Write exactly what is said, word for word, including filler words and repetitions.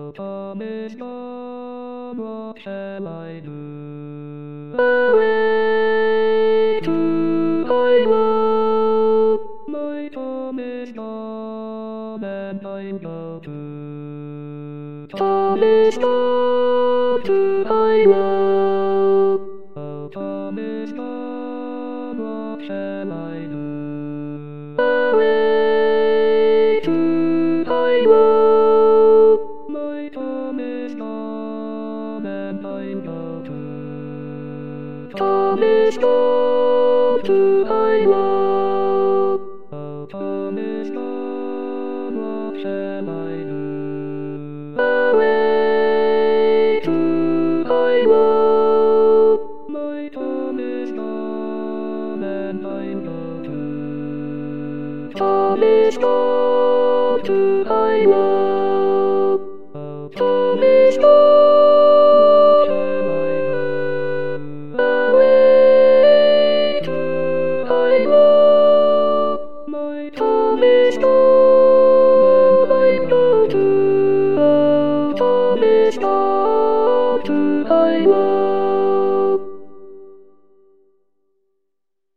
time is gone, what shall I do? Away to I love. My time is gone and time go too. Time is gone to I love. Oh, time is gone, what shall I do? Away to I love. My time is gone and time go too. Time is gone to I love. Oh, time is gone, what shall I do? Away to I love. My time is gone and time go too. Time is gone to I love. Oh, Time is gone. what shall I do? Away to I love. My Time is gone, I go to. Time is gone to I love.